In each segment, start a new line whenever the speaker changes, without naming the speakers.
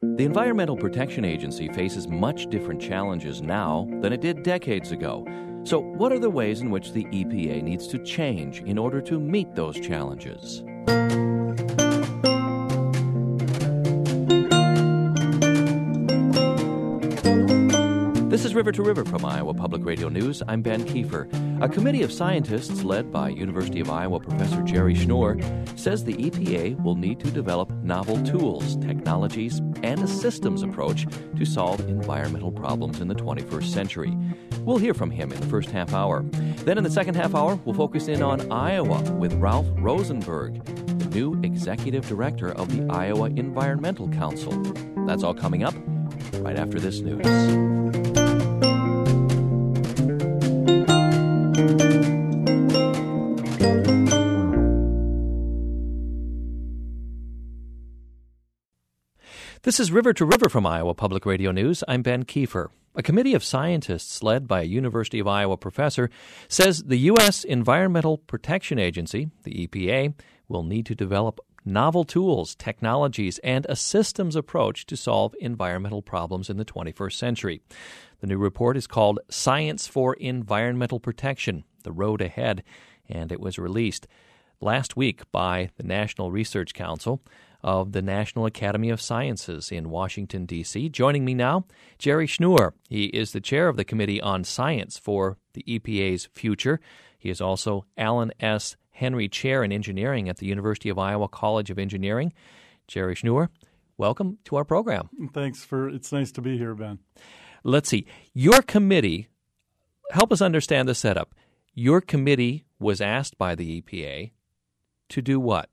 The Environmental Protection Agency faces much different challenges now than it did decades ago. So, what are the ways in which the EPA needs to change in order to meet those challenges? This is River to River from Iowa Public Radio News. I'm Ben Kiefer. A committee of scientists led by University of Iowa Professor Jerry Schnur says the EPA will need to develop novel tools, technologies, and a systems approach to solve environmental problems in the 21st century. We'll hear from him in the first half hour. Then in the second half hour, we'll focus in on Iowa with Ralph Rosenberg, the new executive director of the Iowa Environmental Council. That's all coming up right after this news. This is River to River from Iowa Public Radio News. I'm Ben Kiefer. A committee of scientists led by a University of Iowa professor says the U.S. Environmental Protection Agency, the EPA, will need to develop novel tools, technologies, and a systems approach to solve environmental problems in the 21st century. The new report is called Science for Environmental Protection, The Road Ahead, and it was released last week by the National Research Council of the National Academy of Sciences in Washington, D.C. Joining me now, Jerry Schnur. He is the chair of the Committee on Science for the EPA's Future. He is also Alan S. Henry Chair in Engineering at the University of Iowa College of Engineering. Jerry Schnur, welcome to our program.
It's nice to be here, Ben.
Let's see. Your committee, help us understand the setup. Your committee was asked by the EPA to do what?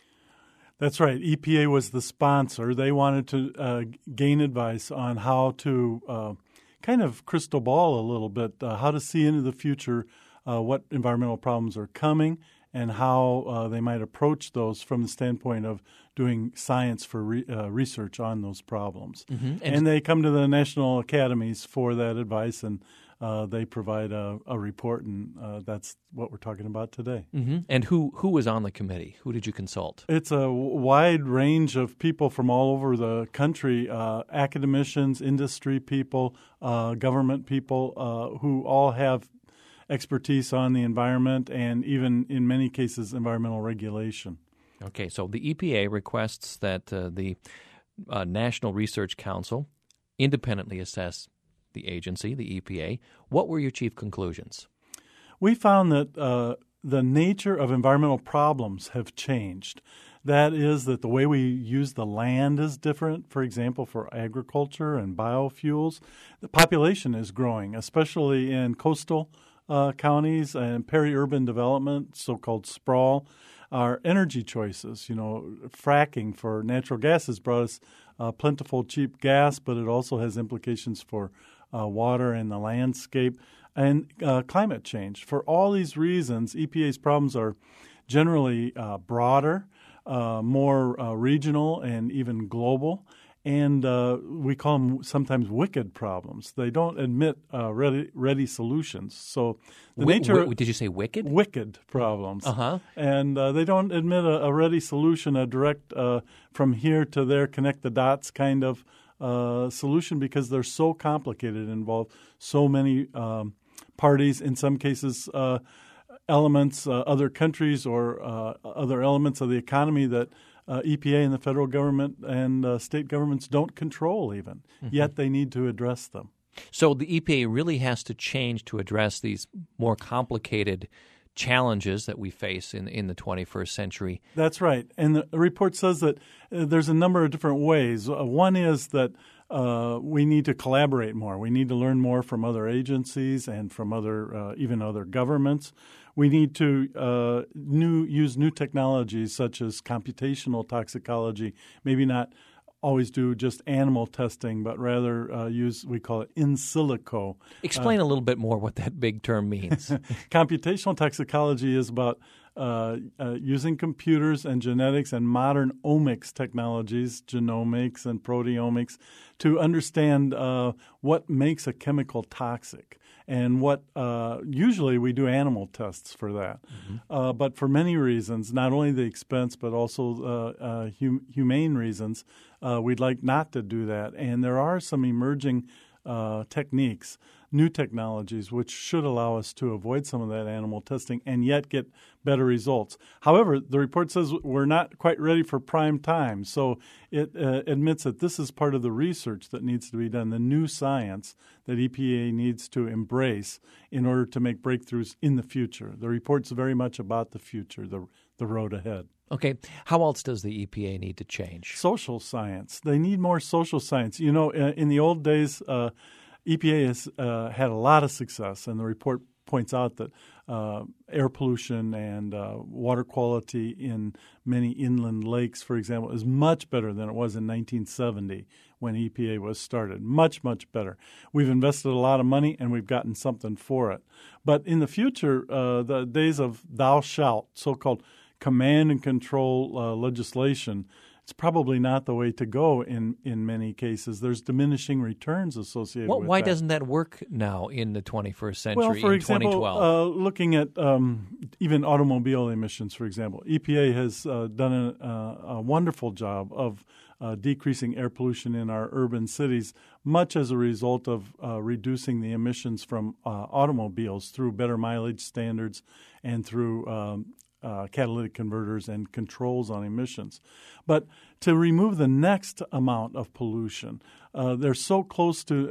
That's right. EPA was the sponsor. They wanted to gain advice on how to kind of crystal ball a little bit, how to see into the future what environmental problems are coming and how they might approach those from the standpoint of doing science for research on those problems. Mm-hmm. And they come to the national academies for that advice, and they provide a report, and that's what we're talking about today.
Mm-hmm. And who was on the committee? Who did you consult?
It's a wide range of people from all over the country, academicians, industry people, government people, who all have expertise on the environment and even, in many cases, environmental regulation.
Okay, so the EPA requests that the National Research Council independently assess the agency, the EPA. What were your chief conclusions?
We found that the nature of environmental problems have changed. That is that the way we use the land is different. For example, for agriculture and biofuels, the population is growing, especially in coastal counties and peri-urban development, so-called sprawl. Our energy choices, fracking for natural gas has brought us plentiful, cheap gas, but it also has implications for water and the landscape and climate change. For all these reasons, EPA's problems are generally broader, more regional, and even global. And we call them sometimes wicked problems. They don't admit ready solutions. So the nature
did you say wicked?
Wicked problems.
Uh-huh.
And they don't admit a ready solution, a direct from here to there, connect the dots kind of solution, because they're so complicated, involve so many parties, in some cases elements, other countries, or other elements of the economy that EPA and the federal government and state governments don't control even, yet they need to address them.
So the EPA really has to change to address these more complicated challenges that we face in the 21st century.
That's right. And the report says that there's a number of different ways. One is that we need to collaborate more. We need to learn more from other agencies and from even other governments. We need to use new technologies such as computational toxicology, maybe not always do just animal testing, but rather we call it in silico.
Explain a little bit more what that big term means.
Computational toxicology is about using computers and genetics and modern omics technologies, genomics and proteomics, to understand what makes a chemical toxic. And what usually we do animal tests for that. Mm-hmm. But for many reasons, not only the expense but also humane reasons, we'd like not to do that. And there are some emerging techniques, new technologies, which should allow us to avoid some of that animal testing and yet get better results. However, the report says we're not quite ready for prime time, so it admits that this is part of the research that needs to be done, the new science that EPA needs to embrace in order to make breakthroughs in the future. The report's very much about the future, the road ahead.
Okay. How else does the EPA need to change?
Social science. They need more social science. You know, in the old days, EPA has had a lot of success, and the report points out that air pollution and water quality in many inland lakes, for example, is much better than it was in 1970 when EPA was started. Much, much better. We've invested a lot of money, and we've gotten something for it. But in the future, the days of thou shalt, so-called command and control legislation, it's probably not the way to go in many cases. There's diminishing returns associated with that.
Why doesn't that work now in the 21st century,
well, for
in
example,
2012?
Looking at even automobile emissions, for example, EPA has done a wonderful job of decreasing air pollution in our urban cities, much as a result of reducing the emissions from automobiles through better mileage standards and through catalytic converters and controls on emissions. But to remove the next amount of pollution, they're so close to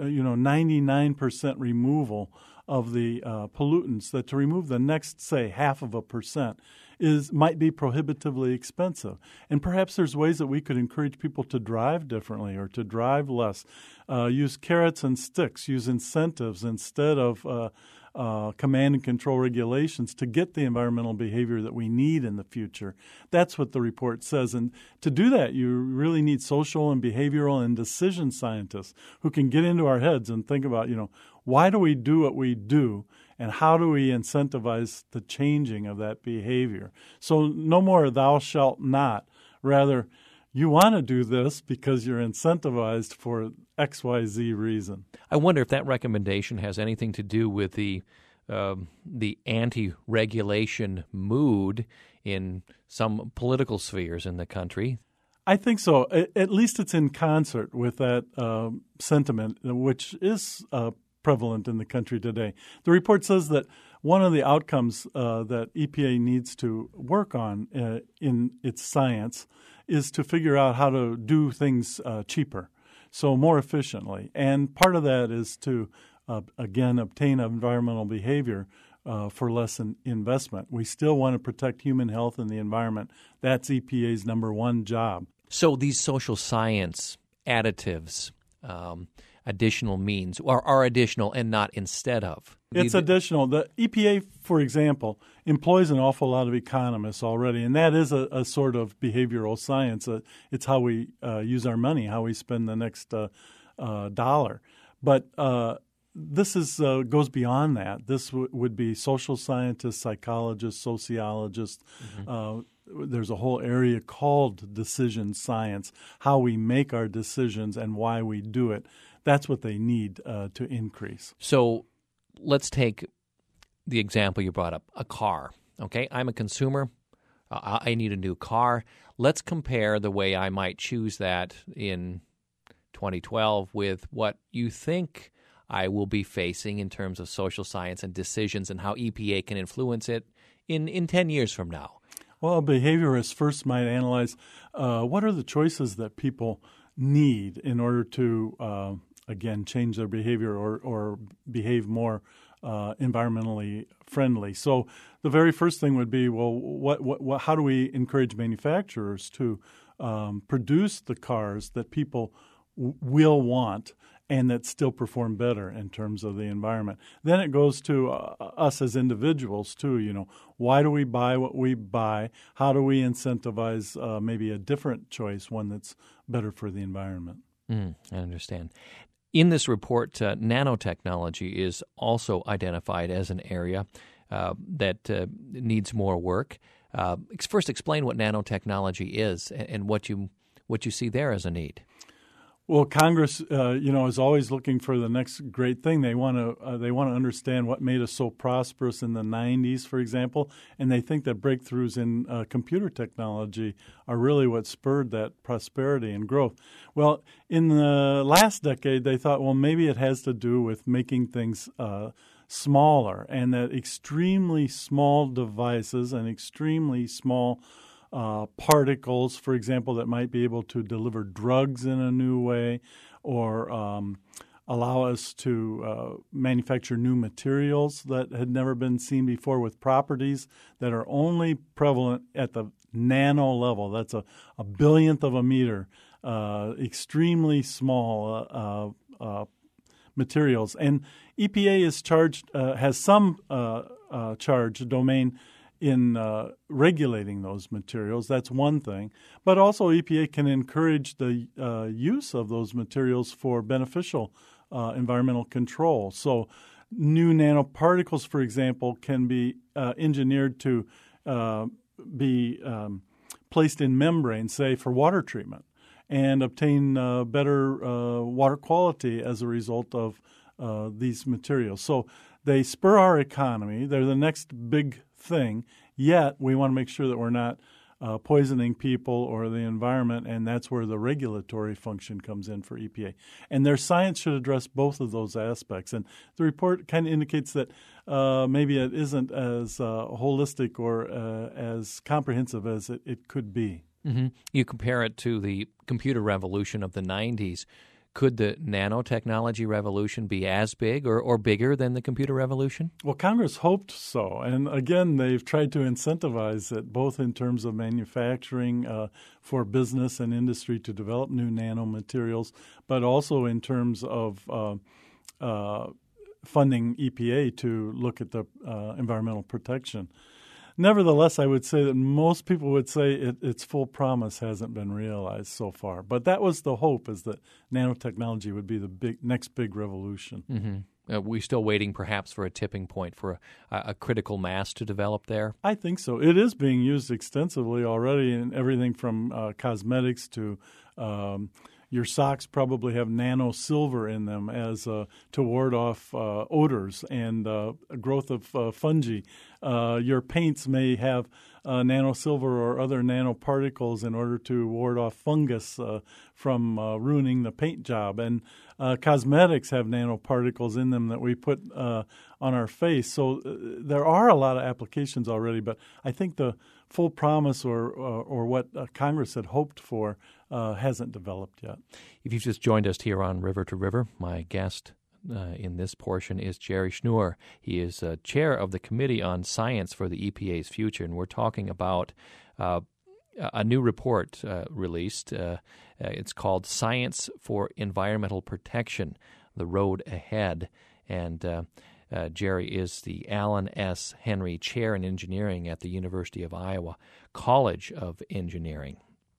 99% removal of the pollutants that to remove the next, say, 0.5% might be prohibitively expensive. And perhaps there's ways that we could encourage people to drive differently or to drive less, use carrots and sticks, use incentives instead of command and control regulations to get the environmental behavior that we need in the future. That's what the report says. And to do that, you really need social and behavioral and decision scientists who can get into our heads and think about, why do we do what we do and how do we incentivize the changing of that behavior? So no more thou shalt not. Rather, you want to do this because you're incentivized for XYZ reason.
I wonder if that recommendation has anything to do with the anti-regulation mood in some political spheres in the country.
I think so. At least it's in concert with that sentiment, which is prevalent in the country today. The report says that one of the outcomes that EPA needs to work on in its science is to figure out how to do things cheaper, so more efficiently. And part of that is to, again, obtain environmental behavior for less investment. We still want to protect human health and the environment. That's EPA's number one job.
So these social science additives, additional means, are additional and not instead of.
It's additional. The EPA, for example, employs an awful lot of economists already, and that is a sort of behavioral science. It's how we use our money, how we spend the next dollar. But this goes beyond that. This would be social scientists, psychologists, sociologists. Mm-hmm. There's a whole area called decision science, how we make our decisions and why we do it. That's what they need to increase.
So let's take the example you brought up, a car. Okay, I'm a consumer. I need a new car. Let's compare the way I might choose that in 2012 with what you think I will be facing in terms of social science and decisions and how EPA can influence it in 10 years from now.
Well, behaviorists first might analyze what are the choices that people need in order to, again, change their behavior or behave more environmentally friendly. So the very first thing would be, well, how do we encourage manufacturers to produce the cars that people will want and that still perform better in terms of the environment? Then it goes to us as individuals too. Why do we buy what we buy? How do we incentivize maybe a different choice, one that's better for the environment?
I understand. In this report, nanotechnology is also identified as an area. that needs more work. First, explain what nanotechnology is and what you see there as a need.
Well, Congress, is always looking for the next great thing. They want to understand what made us so prosperous in the 90s, for example, and they think that breakthroughs in computer technology are really what spurred that prosperity and growth. Well, in the last decade, they thought, well, maybe it has to do with making things smaller, and that extremely small devices and extremely small particles, for example, that might be able to deliver drugs in a new way or allow us to manufacture new materials that had never been seen before with properties that are only prevalent at the nano level. That's a billionth of a meter, extremely small materials. And EPA is has some charge domain in regulating those materials. That's one thing. But also EPA can encourage the use of those materials for beneficial environmental control. So new nanoparticles, for example, can be engineered to be placed in membranes, say, for water treatment, and obtain better water quality as a result of these materials. So they spur our economy. They're the next big thing, yet we want to make sure that we're not poisoning people or the environment, and that's where the regulatory function comes in for EPA. And their science should address both of those aspects. And the report kind of indicates that maybe it isn't as holistic or as comprehensive as it could be.
Mm-hmm. You compare it to the computer revolution of the 90s. Could the nanotechnology revolution be as big or bigger than the computer revolution?
Well, Congress hoped so. And again, they've tried to incentivize it both in terms of manufacturing for business and industry to develop new nanomaterials, but also in terms of funding EPA to look at the environmental protection. Nevertheless, I would say that most people would say its full promise hasn't been realized so far. But that was the hope, is that nanotechnology would be the next big revolution.
Mm-hmm. We're still waiting perhaps for a tipping point, for a critical mass to develop there?
I think so. It is being used extensively already in everything from cosmetics to your socks probably have nano silver in them as to ward off odors and growth of fungi. Your paints may have nano silver or other nanoparticles in order to ward off fungus from ruining the paint job. And cosmetics have nanoparticles in them that we put on our face. So there are a lot of applications already, but I think the full promise or what Congress had hoped for hasn't developed yet.
If you've just joined us here on River to River, my guest in this portion is Jerry Schnur. He is chair of the Committee on Science for the EPA's Future, and we're talking about a new report released. It's called Science for Environmental Protection, The Road Ahead. And Jerry is the Alan S. Henry Chair in Engineering at the University of Iowa College of Engineering.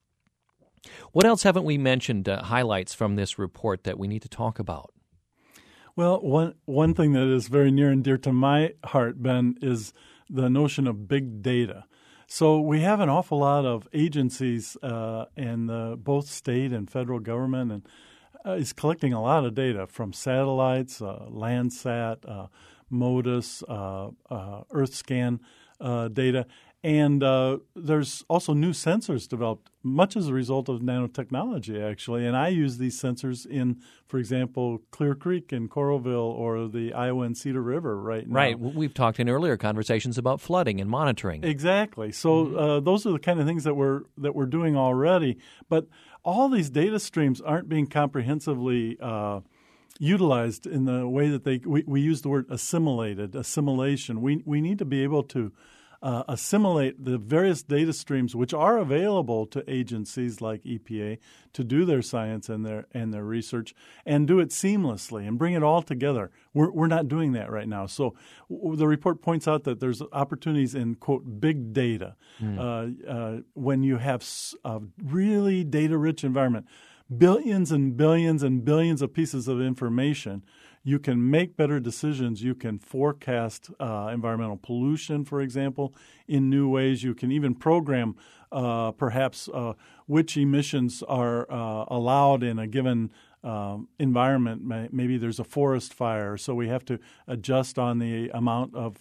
What else haven't we mentioned, highlights from this report that we need to talk about?
Well, one thing that is very near and dear to my heart, Ben, is the notion of big data. So we have an awful lot of agencies in both state and federal government, and is collecting a lot of data from satellites, Landsat, MODIS, EarthScan data. And there's also new sensors developed, much as a result of nanotechnology, actually. And I use these sensors in, for example, Clear Creek in Coralville or the Iowa and Cedar River right now.
Right. We've talked in earlier conversations about flooding and monitoring.
Exactly. So those are the kind of things that we're doing already. But all these data streams aren't being comprehensively utilized in the way that we use the word assimilation. We need to be able to assimilate the various data streams which are available to agencies like EPA to do their science and their research, and do it seamlessly and bring it all together. We're not doing that right now. So the report points out that there's opportunities in, quote, big data when you have a really data-rich environment. billions and billions and billions of pieces of information, you can make better decisions. You can forecast environmental pollution, for example, in new ways. You can even program perhaps which emissions are allowed in a given environment. Maybe there's a forest fire, so we have to adjust on the amount of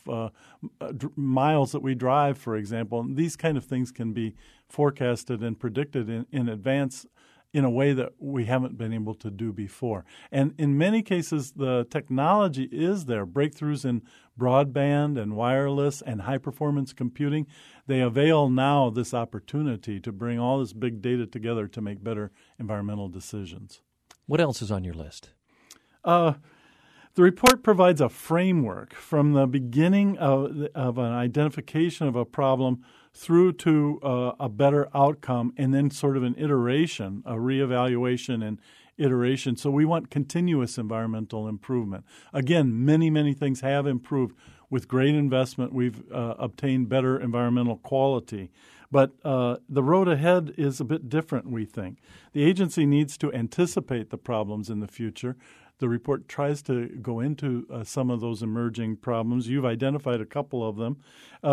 miles that we drive, for example. And these kind of things can be forecasted and predicted in advance in a way that we haven't been able to do before. And in many cases, the technology is there. Breakthroughs in broadband and wireless and high-performance computing, they avail now this opportunity to bring all this big data together to make better environmental decisions.
What else is on your list?
The report provides a framework from the beginning of an identification of a problem through to a better outcome, and then sort of an iteration, a reevaluation and iteration. So we want continuous environmental improvement. Again, many, many things have improved. With great investment, we've obtained better environmental quality. But the road ahead is a bit different, we think. The agency needs to anticipate the problems in the future. The report tries to go into some of those emerging problems. You've identified a couple of them.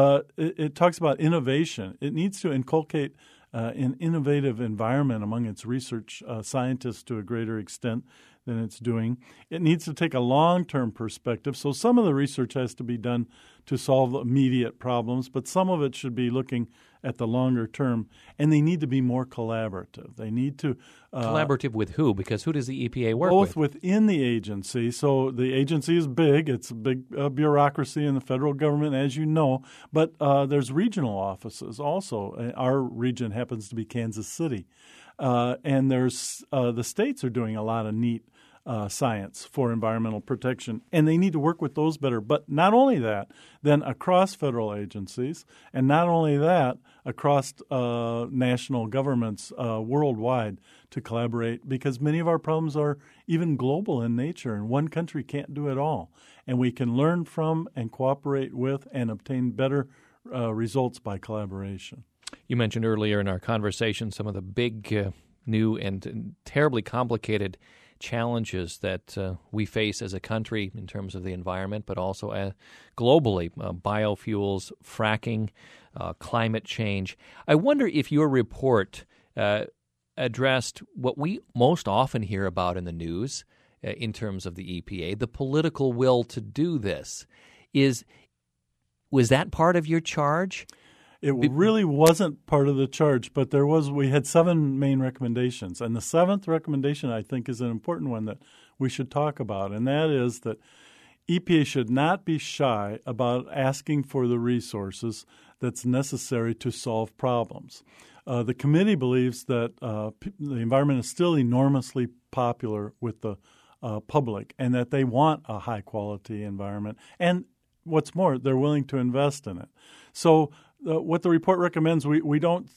It talks about innovation. It needs to inculcate an innovative environment among its research scientists to a greater extent than it's doing. It needs to take a long-term perspective. So some of the research has to be done to solve immediate problems, but some of it should be looking at the longer term, and they need to be more collaborative. They need to
collaborative with who? Because who does the EPA work
with? Both
with?
Within the agency. So the agency is big. It's a big bureaucracy in the federal government, as you know, but there's regional offices also. Our region happens to be Kansas City. And there's the states are doing a lot of neat science for environmental protection, and they need to work with those better. But not only that, then across federal agencies, and not only that, across national governments worldwide to collaborate, because many of our problems are even global in nature, and one country can't do it all. And we can learn from and cooperate with and obtain better results by collaboration.
You mentioned earlier in our conversation some of the big, new and terribly complicated challenges that we face as a country in terms of the environment, but also globally, biofuels, fracking, climate change. I wonder if your report addressed what we most often hear about in the news in terms of the EPA, the political will to do this. Was that part of your charge?
It really wasn't part of the charge, but we had 7 main recommendations. And the 7th recommendation, I think, is an important one that we should talk about, and that is that EPA should not be shy about asking for the resources that's necessary to solve problems. The committee believes that the environment is still enormously popular with the public and that they want a high-quality environment. And what's more, they're willing to invest in it. So what the report recommends, we don't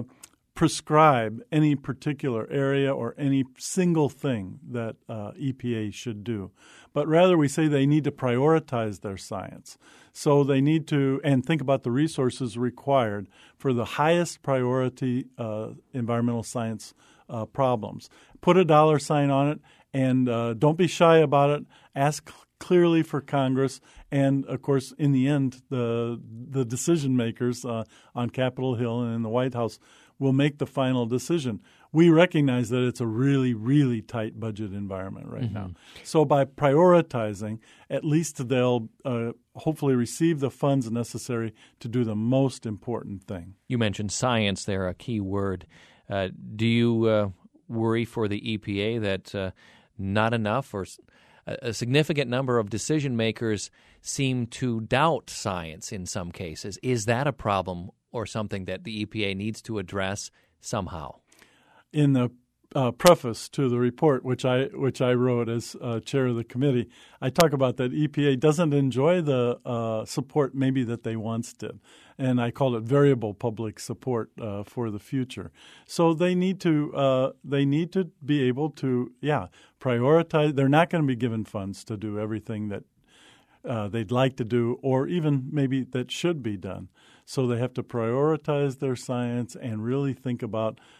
prescribe any particular area or any single thing that EPA should do, but rather we say they need to prioritize their science. So they need to and think about the resources required for the highest priority environmental science problems. Put a dollar sign on it, and don't be shy about it. Ask clearly for Congress, and of course, in the end, the decision makers on Capitol Hill and in the White House will make the final decision. We recognize that it's a really, really tight budget environment right now. So by prioritizing, at least they'll hopefully receive the funds necessary to do the most important thing.
You mentioned science there, a key word. Do you worry for the EPA that not enough or a significant number of decision makers seem to doubt science in some cases? Is that a problem or something that the EPA needs to address somehow?
In the preface to the report, which I wrote as chair of the committee, I talk about that EPA doesn't enjoy the support maybe that they once did, and I call it variable public support for the future. So they need to be able to prioritize. They're not going to be given funds to do everything that they'd like to do, or even maybe that should be done. So they have to prioritize their science and really think about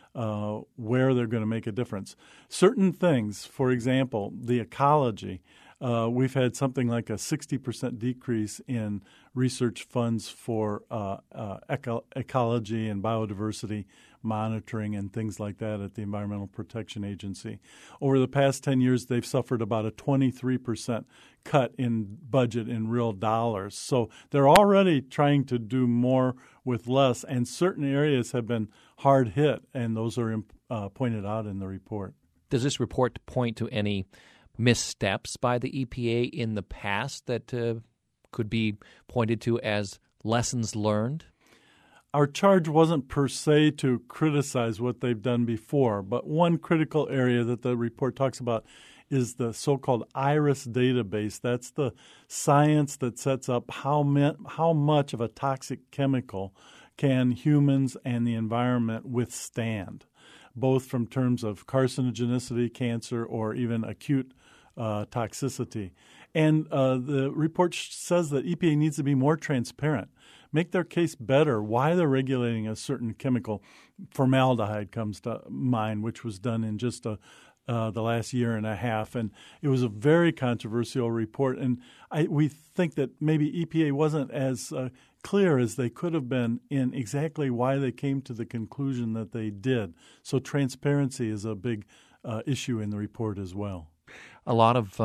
where they're going to make a difference. Certain things, for example, the ecology, we've had something like a 60% decrease in research funds for ecology and biodiversity monitoring and things like that at the Environmental Protection Agency. Over the past 10 years, they've suffered about a 23% cut in budget in real dollars. So they're already trying to do more with less, and certain areas have been hard hit, and those are pointed out in the report.
Does this report point to any missteps by the EPA in the past that could be pointed to as lessons learned?
Our charge wasn't per se to criticize what they've done before, but one critical area that the report talks about is the so-called IRIS database. That's the science that sets up how much of a toxic chemical can humans and the environment withstand, both from terms of carcinogenicity, cancer, or even acute toxicity. And the report says that EPA needs to be more transparent, make their case better why they're regulating a certain chemical. Formaldehyde comes to mind, which was done in just the last year and a half. And it was a very controversial report. And we think that maybe EPA wasn't as clear as they could have been in exactly why they came to the conclusion that they did. So transparency is a big issue in the report as well.
A lot of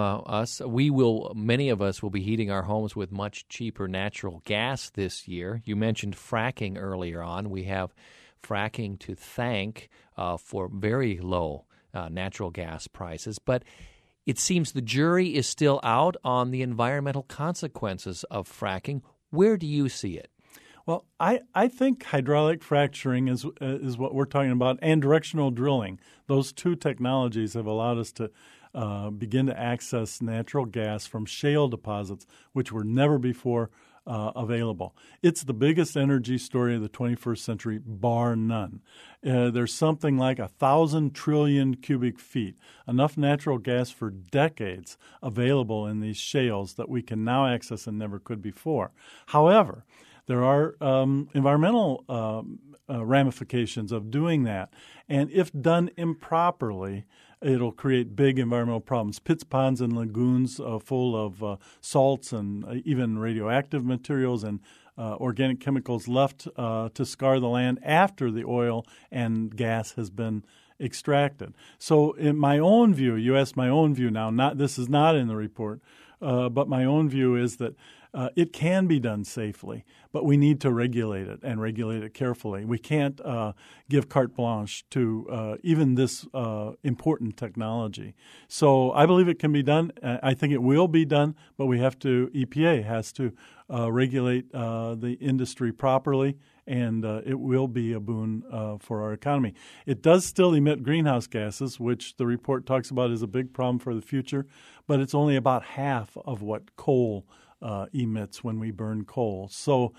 many of us will be heating our homes with much cheaper natural gas this year. You mentioned fracking earlier on. We have fracking to thank for very low natural gas prices. But it seems the jury is still out on the environmental consequences of fracking. Where do you see it?
Well, I think hydraulic fracturing is what we're talking about, and directional drilling. Those two technologies have allowed us to begin to access natural gas from shale deposits, which were never before available. It's the biggest energy story of the 21st century, bar none. There's something like 1,000 trillion cubic feet, enough natural gas for decades available in these shales that we can now access and never could before. However, there are environmental ramifications of doing that. And if done improperly, it'll create big environmental problems. Pits, ponds, and lagoons full of salts and even radioactive materials and organic chemicals left to scar the land after the oil and gas has been extracted. So in my own view, you asked my own view now, this is not in the report, but my own view is that it can be done safely, but we need to regulate it and regulate it carefully. We can't give carte blanche to even this important technology. So I believe it can be done. I think it will be done, but EPA has to regulate the industry properly, and it will be a boon for our economy. It does still emit greenhouse gases, which the report talks about is a big problem for the future, but it's only about half of what coal emits when we burn coal. So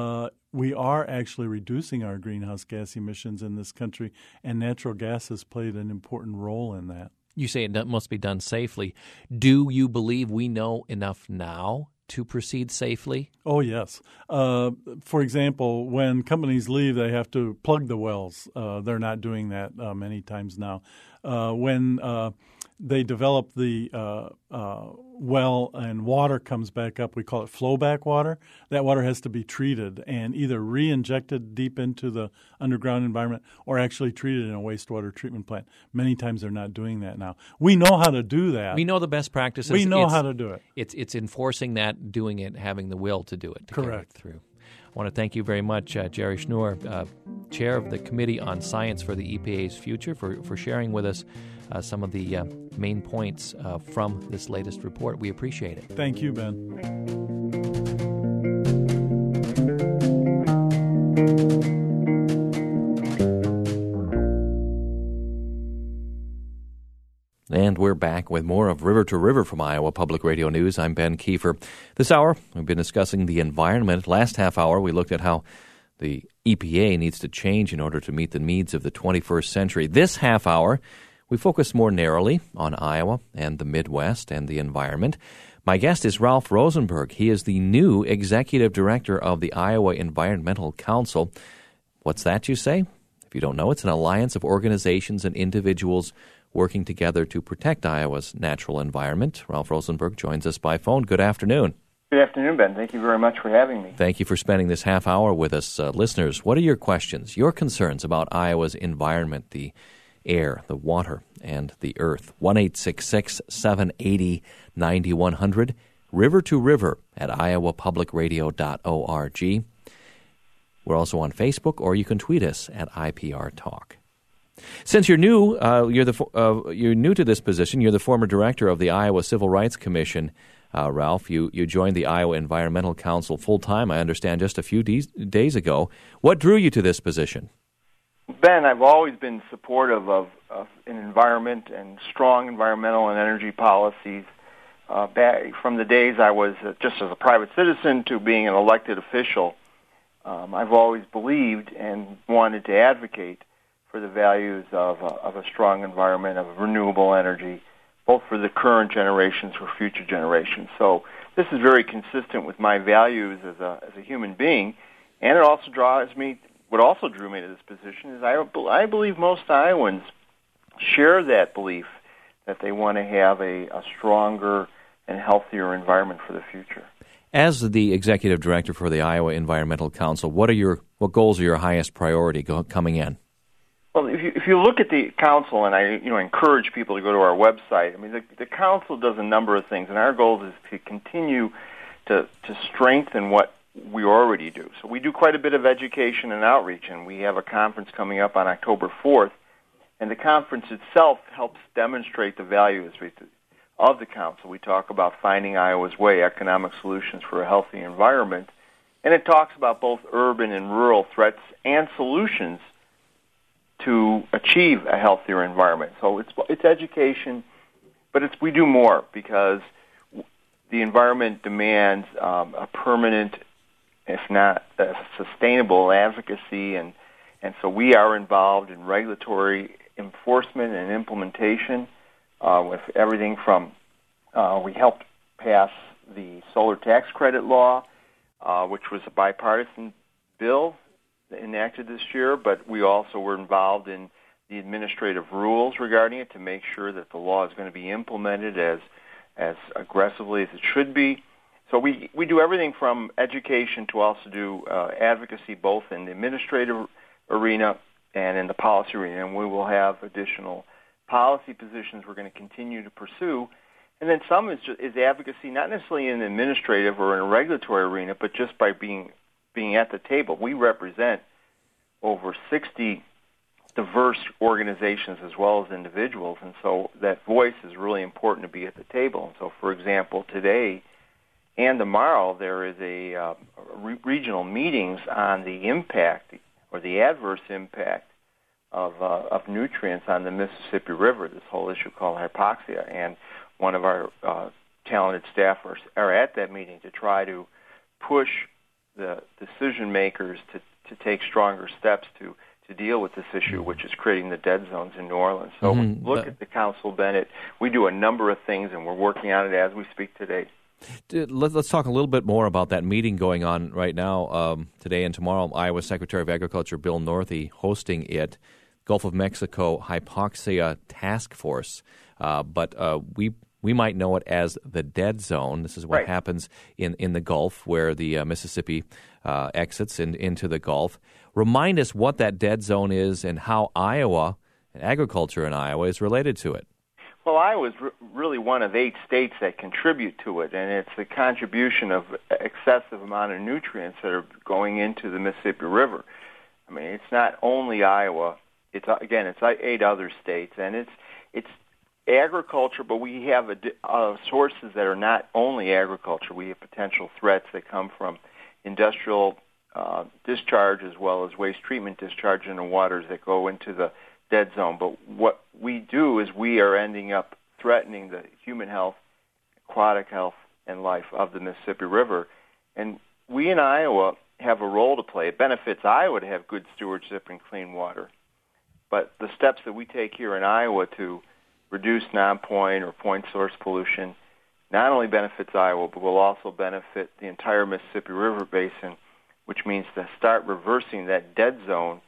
we are actually reducing our greenhouse gas emissions in this country, and natural gas has played an important role in that.
You say it must be done safely. Do you believe we know enough now to proceed safely?
Oh, yes. For example, when companies leave, they have to plug the wells. They're not doing that many times now. When they develop the well and water comes back up, we call it flowback water. That water has to be treated and either re-injected deep into the underground environment or actually treated in a wastewater treatment plant. Many times they're not doing that now. We know how to do that.
We know the best practices.
We know how to do it.
It's enforcing that, doing it, having the will to do it. To
Correct.
Carry it through. I want to thank you very much, Jerry Schnur, Chair of the Committee on Science for the EPA's Future, for sharing with us some of the main points from this latest report. We appreciate it.
Thank you, Ben.
And we're back with more of River to River from Iowa Public Radio News. I'm Ben Kiefer. This hour, we've been discussing the environment. Last half hour, we looked at how the EPA needs to change in order to meet the needs of the 21st century. This half hour, we focus more narrowly on Iowa and the Midwest and the environment. My guest is Ralph Rosenberg. He is the new Executive Director of the Iowa Environmental Council. What's that, you say? If you don't know, it's an alliance of organizations and individuals working together to protect Iowa's natural environment. Ralph Rosenberg joins us by phone. Good afternoon.
Good afternoon, Ben. Thank you very much for having me.
Thank you for spending this half hour with us. Listeners, what are your questions, your concerns about Iowa's environment, the air, the water, and the earth? 1-866-780-9100, river to river at iowapublicradio.org. We're also on Facebook, or you can tweet us at IPR Talk. Since you're new, you're new to this position. You're the former director of the Iowa Civil Rights Commission. Ralph, you joined the Iowa Environmental Council full-time, I understand, just a few days ago. What drew you to this position?
Ben, I've always been supportive of an environment and strong environmental and energy policies. Back from the days I was just as a private citizen to being an elected official, I've always believed and wanted to advocate for the values of a strong environment, of renewable energy, both for the current generations, for future generations. So this is very consistent with my values as a human being, and it also what also drew me to this position is I believe most Iowans share that belief that they want to have a stronger and healthier environment for the future.
As the executive director for the Iowa Environmental Council, what goals are your highest priority coming in?
Well, if you look at the council, and I encourage people to go to our website. I mean, the council does a number of things, and our goal is to continue to strengthen what we already do. So we do quite a bit of education and outreach, and we have a conference coming up on October 4th, and the conference itself helps demonstrate the values of the council. We talk about finding Iowa's way, economic solutions for a healthy environment, and it talks about both urban and rural threats and solutions to achieve a healthier environment. So it's education, but we do more because the environment demands a permanent, if not a sustainable advocacy, and so we are involved in regulatory enforcement and implementation with everything from we helped pass the solar tax credit law, which was a bipartisan bill enacted this year, but we also were involved in the administrative rules regarding it to make sure that the law is going to be implemented as aggressively as it should be. So we do everything from education to also do advocacy both in the administrative arena and in the policy arena, and we will have additional policy positions we're going to continue to pursue. And then some is advocacy, not necessarily in the administrative or in a regulatory arena, but just by being at the table. We represent over 60 diverse organizations as well as individuals, and so that voice is really important to be at the table. And so, for example, today and tomorrow there is a regional meetings on the impact or the adverse impact of nutrients on the Mississippi River, this whole issue called hypoxia. And one of our talented staffers are at that meeting to try to push the decision makers to take stronger steps to deal with this issue, which is creating the dead zones in New Orleans. So look at the council, Bennett. We do a number of things, and we're working on it as we speak today.
Let's talk a little bit more about that meeting going on right now, today and tomorrow. Iowa Secretary of Agriculture Bill Northey hosting it. Gulf of Mexico Hypoxia Task Force, but we might know it as the dead zone. This is what happens in the Gulf where the Mississippi exits into the Gulf. Remind us what that dead zone is and how Iowa and agriculture in Iowa is related to it.
Well, Iowa is really one of 8 states that contribute to it, and it's the contribution of excessive amount of nutrients that are going into the Mississippi River. I mean, it's not only Iowa. It's 8 other states, and it's agriculture, but we have sources that are not only agriculture. We have potential threats that come from industrial discharge as well as waste treatment discharge in the waters that go into the dead zone. But what we do is we are ending up threatening the human health, aquatic health, and life of the Mississippi River. And we in Iowa have a role to play. It benefits Iowa to have good stewardship and clean water. But the steps that we take here in Iowa to reduce non-point or point source pollution not only benefits Iowa, but will also benefit the entire Mississippi River Basin, which means to start reversing that dead zone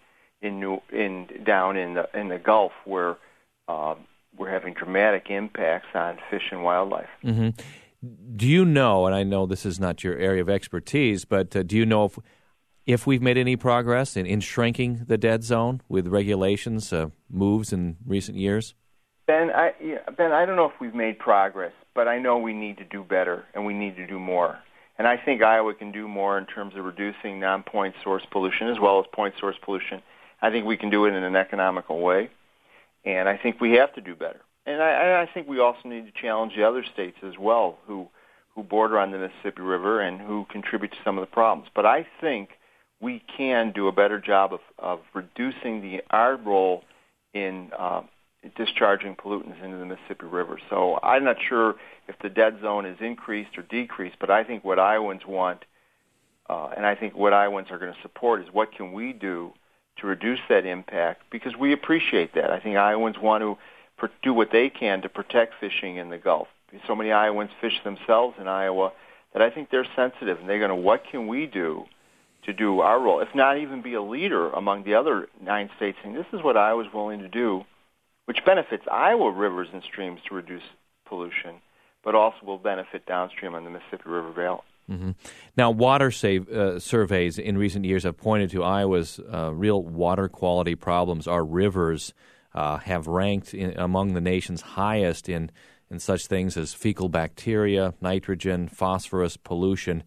down in the Gulf where we're having dramatic impacts on fish and wildlife.
Mm-hmm. Do you know, and I know this is not your area of expertise, but do you know if we've made any progress in shrinking the dead zone with regulations, moves in recent years?
Ben, I don't know if we've made progress, but I know we need to do better and we need to do more. And I think Iowa can do more in terms of reducing non-point source pollution as well as point source pollution. I think we can do it in an economical way, and I think we have to do better. And I think we also need to challenge the other states as well who border on the Mississippi River and who contribute to some of the problems. But I think we can do a better job of reducing our role in discharging pollutants into the Mississippi River. So I'm not sure if the dead zone is increased or decreased, but I think what Iowans want, and I think what Iowans are going to support, is what can we do to reduce that impact, because we appreciate that. I think Iowans want to do what they can to protect fishing in the Gulf. So many Iowans fish themselves in Iowa that I think they're sensitive, and they're going to, what can we do to do our role, if not even be a leader among the other 9 states, saying this is what Iowa's willing to do, which benefits Iowa rivers and streams to reduce pollution, but also will benefit downstream on the Mississippi River Valley.
Mm-hmm. Now, water surveys in recent years have pointed to Iowa's real water quality problems. Our rivers have ranked among the nation's highest in such things as fecal bacteria, nitrogen, phosphorus, pollution.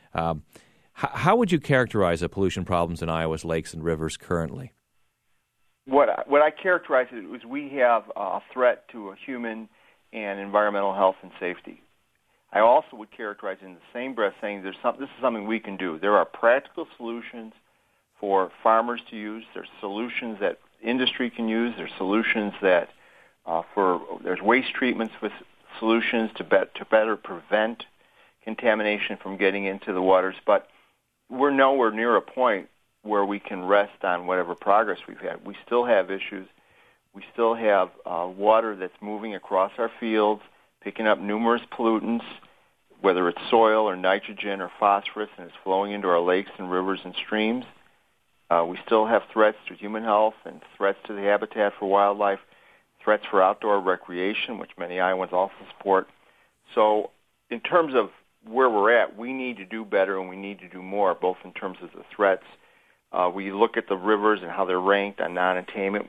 How would you characterize the pollution problems in Iowa's lakes and rivers currently?
What I characterize it is we have a threat to a human and environmental health and safety. I also would characterize it in the same breath saying this is something we can do. There are practical solutions for farmers to use. There's solutions that industry can use. There's solutions that there's waste treatments with solutions to better prevent contamination from getting into the waters. But we're nowhere near a point where we can rest on whatever progress we've had. We still have issues. We still have water that's moving across our fields, picking up numerous pollutants, whether it's soil or nitrogen or phosphorus, and it's flowing into our lakes and rivers and streams. We still have threats to human health and threats to the habitat for wildlife, threats for outdoor recreation, which many Iowans also support. So in terms of where we're at, we need to do better and we need to do more, both in terms of the threats. We look at the rivers and how they're ranked on non-attainment.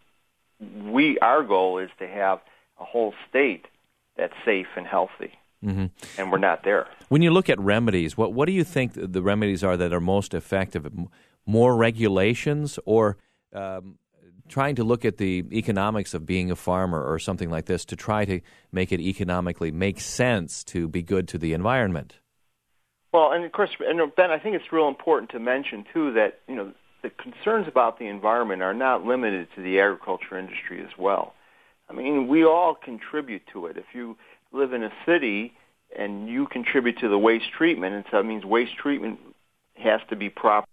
Our goal is to have a whole state that's safe and healthy, and we're not there. When
you look at remedies, what do you think the remedies are that are most effective? More regulations, or trying to look at the economics of being a farmer or something like this to try to make it economically make sense to be good to the environment?
Well, and of course, Ben, I think it's real important to mention, too, that the concerns about the environment are not limited to the agriculture industry as well. I mean, we all contribute to it. If you live in a city and you contribute to the waste treatment, and so that means waste treatment has to be proper.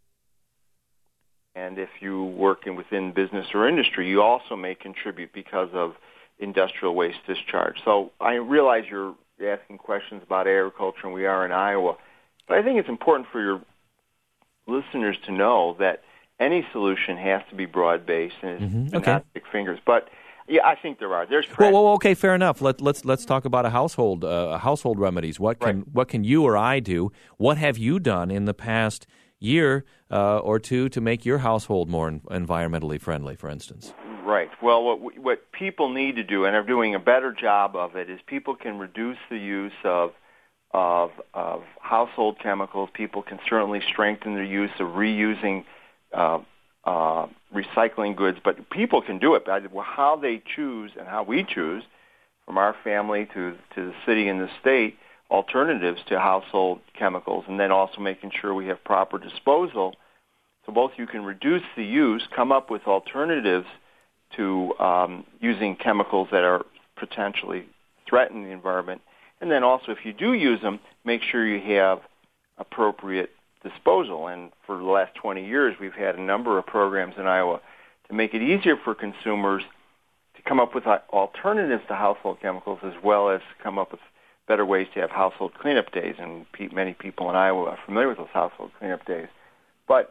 And if you work within business or industry, you also may contribute because of industrial waste discharge. So I realize you're asking questions about agriculture, and we are in Iowa. But I think it's important for your listeners to know that any solution has to be broad-based and not stick fingers. But yeah, I think there are. There's
well, okay, fair enough. Let's talk about household remedies. What can you or I do? What have you done in the past year or two to make your household more environmentally friendly, for instance?
Right. Well, what people need to do, and are doing a better job of it, is people can reduce the use of household chemicals. People can certainly strengthen their use of reusing recycling goods, but people can do it by how they choose and how we choose, from our family to the city and the state, alternatives to household chemicals, and then also making sure we have proper disposal. So both you can reduce the use, come up with alternatives to using chemicals that are potentially threatening the environment, and then also if you do use them, make sure you have appropriate disposal. And for the last 20 years, we've had a number of programs in Iowa to make it easier for consumers to come up with alternatives to household chemicals, as well as come up with better ways to have household cleanup days. And many people in Iowa are familiar with those household cleanup days. But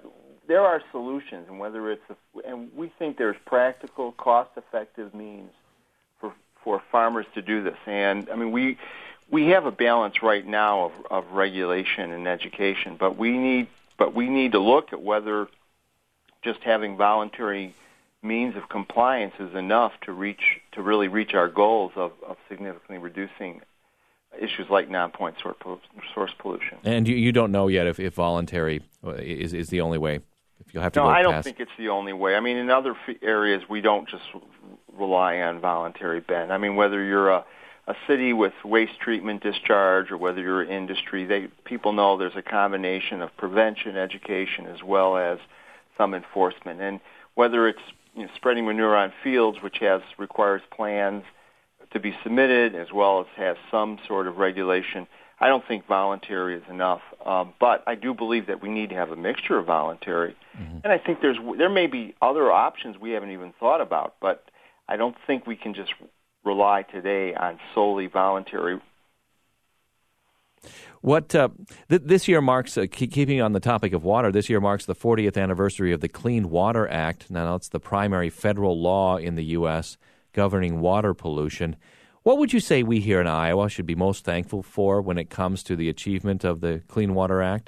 there are solutions, and whether it's and we think there's practical, cost-effective means for farmers to do this. And I mean, we have a balance right now of regulation and education, but we need to look at whether just having voluntary means of compliance is enough to really reach our goals of significantly reducing issues like non-point source pollution.
And you don't know yet if voluntary is the only way. If you'll have to go
I
past.
don't think it's the only way. I mean, in other areas, we don't just rely on voluntary, Ben. I mean, whether you're a city with waste treatment discharge or whether you're industry, people know there's a combination of prevention, education, as well as some enforcement. And whether it's spreading manure on fields, which requires plans to be submitted, as well as has some sort of regulation, I don't think voluntary is enough. But I do believe that we need to have a mixture of voluntary. Mm-hmm. And I think there may be other options we haven't even thought about, but I don't think we can just rely today on solely voluntary.
What this year marks, keeping on the topic of water, this year marks the 40th anniversary of the Clean Water Act. Now, it's the primary federal law in the U.S. governing water pollution. What would you say we here in Iowa should be most thankful for when it comes to the achievement of the Clean Water Act?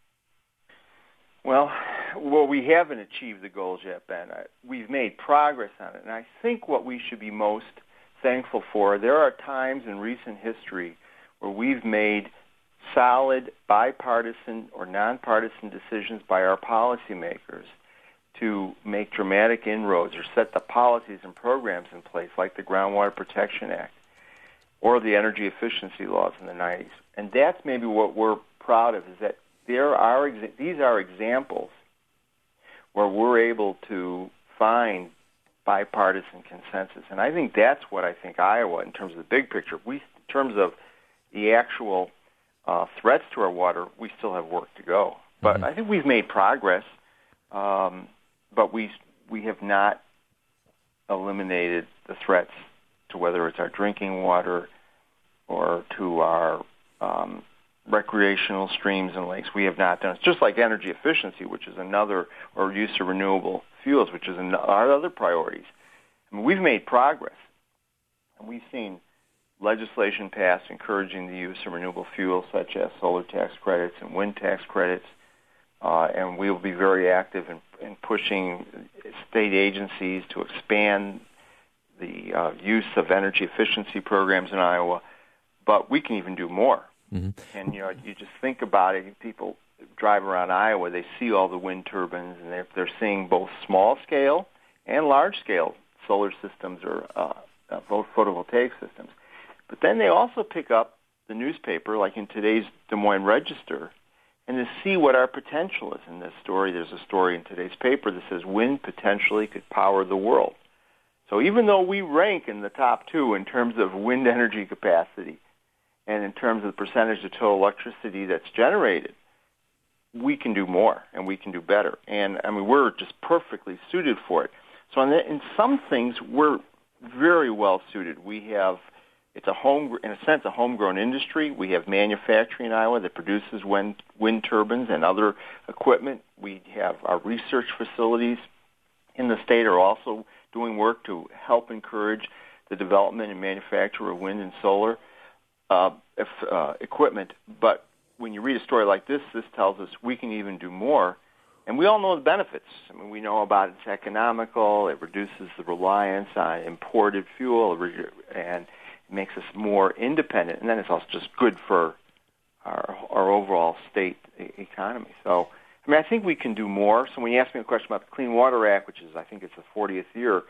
Well, we haven't achieved the goals yet, Ben. We've made progress on it, and I think what we should be most thankful for, there are times in recent history where we've made solid bipartisan or nonpartisan decisions by our policymakers to make dramatic inroads or set the policies and programs in place, like the Groundwater Protection Act or the energy efficiency laws in the 90s. And that's maybe what we're proud of, is that these are examples where we're able to find bipartisan consensus. And I think that's what I think Iowa, in terms of the big picture, in terms of the actual threats to our water, we still have work to go. But I think we've made progress, but we have not eliminated the threats to whether it's our drinking water or to our recreational streams and lakes. We have not done it. It's just like energy efficiency, which is another, or use of renewable fuels, which is our other priorities. I mean, we've made progress, and we've seen legislation passed encouraging the use of renewable fuels such as solar tax credits and wind tax credits, and we will be very active in pushing state agencies to expand the use of energy efficiency programs in Iowa, but we can even do more. Mm-hmm. And you just think about it, people drive around Iowa, they see all the wind turbines, and they're seeing both small-scale and large-scale solar systems or photovoltaic systems. But then they also pick up the newspaper, like in today's Des Moines Register, and to see what our potential is in this story. There's a story in today's paper that says wind potentially could power the world. So even though we rank in the top 2 in terms of wind energy capacity and in terms of the percentage of total electricity that's generated, we can do more and we can do better. And, I mean, we're just perfectly suited for it. So in some things, we're very well suited. We have, in a sense, a homegrown industry. We have manufacturing in Iowa that produces wind turbines and other equipment. We have our research facilities in the state are also doing work to help encourage the development and manufacture of wind and solar equipment. But when you read a story like this tells us we can even do more. And we all know the benefits. I mean, we know about it's economical, it reduces the reliance on imported fuel, and it makes us more independent. And then it's also just good for our overall state economy. So, I mean, I think we can do more. So when you ask me a question about the Clean Water Act, which is, I think it's the 40th year,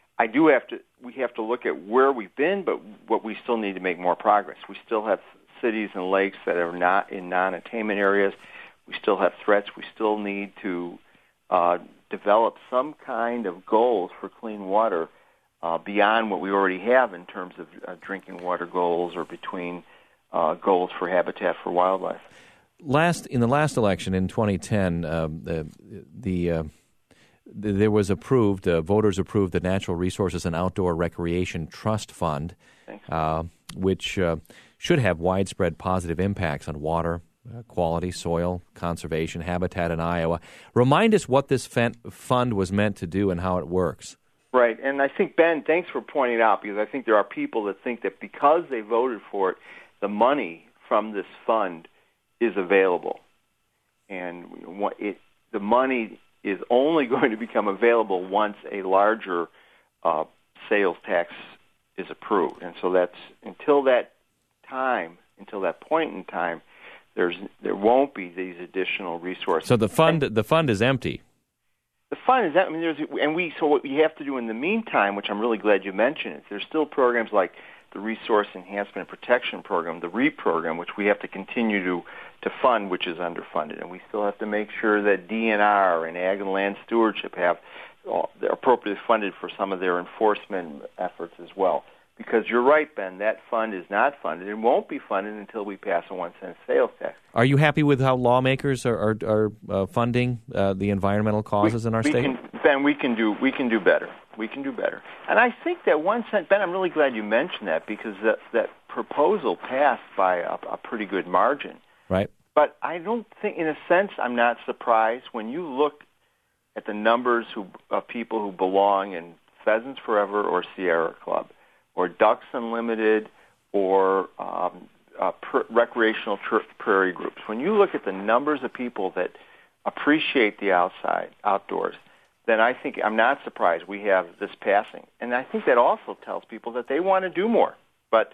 we have to look at where we've been, but what we still need to make more progress. We still have cities and lakes that are not in non-attainment areas. We still have threats. We still need to develop some kind of goals for clean water beyond what we already have in terms of drinking water goals or between goals for habitat for wildlife.
In the last election in 2010, there was voters approved the Natural Resources and Outdoor Recreation Trust Fund, which should have widespread positive impacts on water, quality soil conservation habitat in Iowa. Remind us what this fund was meant to do and how it works.
Right, and I think, Ben, thanks for pointing out, because I think there are people that think that because they voted for it, the money from this fund is available. And the money is only going to become available once a larger sales tax is approved. And so that's until that point in time, there won't be these additional resources.
So the fund is empty.
The fund is that. So what we have to do in the meantime, which I'm really glad you mentioned, is there's still programs like the Resource Enhancement and Protection Program, the REAP program, which we have to continue to fund, which is underfunded, and we still have to make sure that DNR and Ag and Land Stewardship they're appropriately funded for some of their enforcement efforts as well. Because you're right, Ben, that fund is not funded and won't be funded until we pass a 1-cent sales tax.
Are you happy with how lawmakers are funding the environmental causes in our state?
Ben, we can do better. We can do better. And I think that 1 cent, Ben, I'm really glad you mentioned that, because that proposal passed by a pretty good margin.
Right.
But I don't think, in a sense, I'm not surprised when you look at the numbers of people who belong in Pheasants Forever or Sierra Club, or Ducks Unlimited, or recreational prairie groups. When you look at the numbers of people that appreciate the outdoors, then I think I'm not surprised we have this passing. And I think that also tells people that they want to do more. But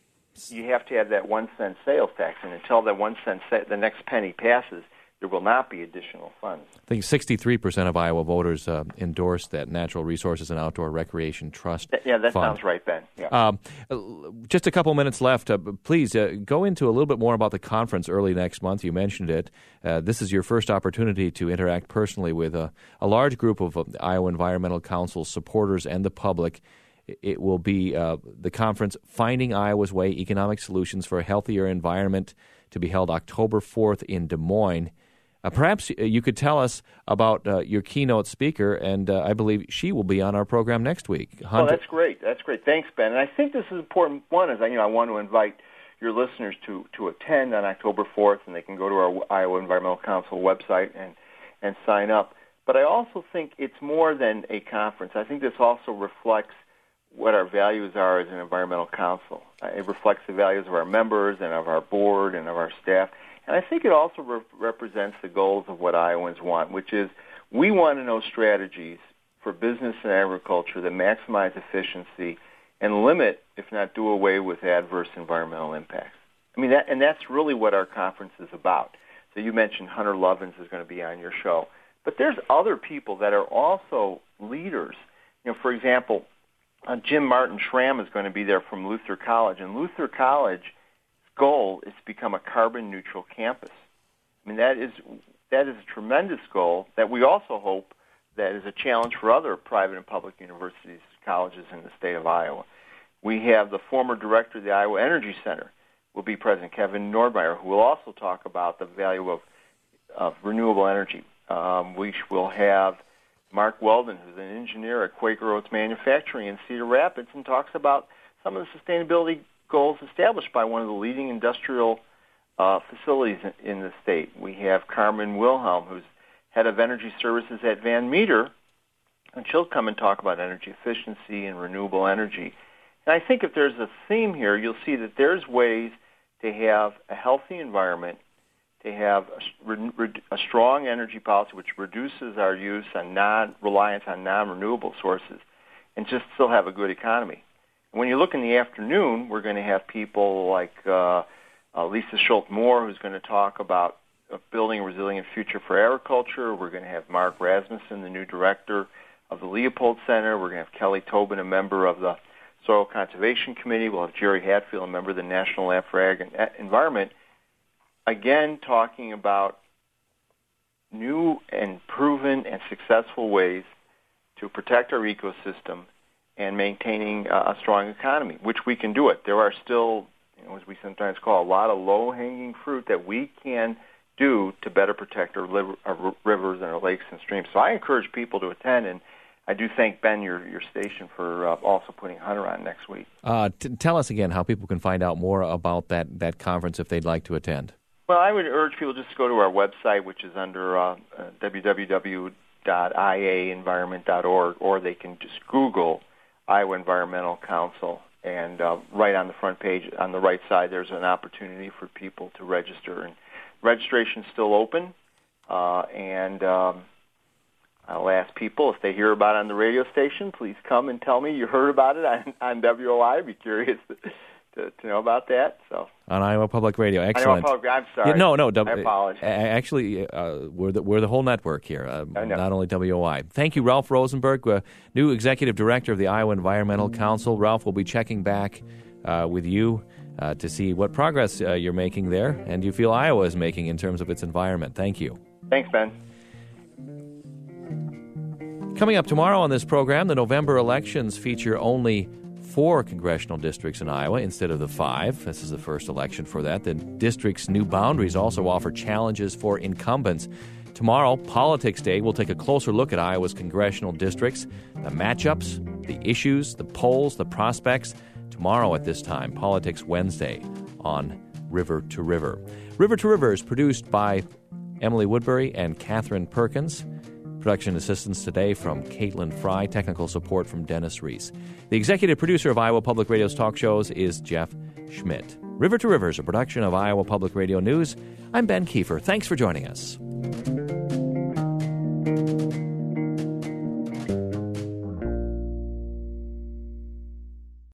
you have to have that 1 cent sales tax, and until that 1 cent the next penny passes, there will not be additional funds.
I think 63% of Iowa voters endorsed that Natural Resources and Outdoor Recreation Trust
Yeah, that
fund.
sounds right, Ben. Yeah.
Just a couple minutes left. Please go into a little bit more about the conference early next month. You mentioned it. This is your first opportunity to interact personally with a large group of Iowa Environmental Council supporters and the public. It will be the conference, Finding Iowa's Way, Economic Solutions for a Healthier Environment, to be held October 4th in Des Moines. Perhaps you could tell us about your keynote speaker, and I believe she will be on our program next week.
Oh, that's great. That's great. Thanks, Ben. And I think this is an important one. I want to invite your listeners to attend on October 4th, and they can go to our Iowa Environmental Council website and sign up. But I also think it's more than a conference. I think this also reflects what our values are as an environmental council. It reflects the values of our members and of our board and of our staff. And I think it also represents the goals of what Iowans want, which is we want to know strategies for business and agriculture that maximize efficiency and limit, if not do away with, adverse environmental impacts. That's really what our conference is about. So you mentioned Hunter Lovins is going to be on your show. But there's other people that are also leaders. For example, Jim Martin Schramm is going to be there from Luther College, and Luther College goal is to become a carbon-neutral campus. That is a tremendous goal that we also hope that is a challenge for other private and public universities, colleges in the state of Iowa. We have the former director of the Iowa Energy Center will be President Kevin Nordmeyer, who will also talk about the value of renewable energy. We will have Mark Weldon, who's an engineer at Quaker Oats Manufacturing in Cedar Rapids, and talks about some of the sustainability goals established by one of the leading industrial facilities in the state. We have Carmen Wilhelm, who's head of energy services at Van Meter, and she'll come and talk about energy efficiency and renewable energy. And I think if there's a theme here, you'll see that there's ways to have a healthy environment, to have a strong energy policy which reduces our use and reliance on non-renewable sources, and just still have a good economy. When you look in the afternoon, we're going to have people like Lisa Schultz-Moore, who's going to talk about building a resilient future for agriculture. We're going to have Mark Rasmussen, the new director of the Leopold Center. We're going to have Kelly Tobin, a member of the Soil Conservation Committee. We'll have Jerry Hatfield, a member of the National Lab for Ag and Environment, again talking about new and proven and successful ways to protect our ecosystem and maintaining a strong economy, which we can do it. There are still, as we sometimes call, a lot of low-hanging fruit that we can do to better protect our rivers and our lakes and streams. So I encourage people to attend, and I do thank Ben, your station, for also putting Hunter on next week.
Tell us again how people can find out more about that conference if they'd like to attend.
Well, I would urge people just to go to our website, which is under www.iaenvironment.org, or they can just Google Iowa Environmental Council, and right on the front page, on the right side, there's an opportunity for people to register. And registration's still open, and I'll ask people if they hear about it on the radio station, please come and tell me you heard about it on WOI. I'd be curious to know about that. So
on Iowa Public Radio, excellent.
I'm sorry.
Yeah, no,
I apologize.
Actually, we're the whole network here, not only WOI. Thank you, Ralph Rosenberg, new Executive Director of the Iowa Environmental Council. Ralph, we'll be checking back with you to see what progress you're making there and you feel Iowa is making in terms of its environment. Thank you.
Thanks, Ben.
Coming up tomorrow on this program, the November elections feature only 4 congressional districts in Iowa instead of the 5. This is the first election for that. The district's new boundaries also offer challenges for incumbents. Tomorrow, Politics Day, we'll take a closer look at Iowa's congressional districts, the matchups, the issues, the polls, the prospects. Tomorrow at this time, Politics Wednesday on River to River. River to River is produced by Emily Woodbury and Catherine Perkins. Production assistance today from Caitlin Fry. Technical support from Dennis Reese. The executive producer of Iowa Public Radio's talk shows is Jeff Schmidt. River to River is a production of Iowa Public Radio News. I'm Ben Kiefer. Thanks for joining us.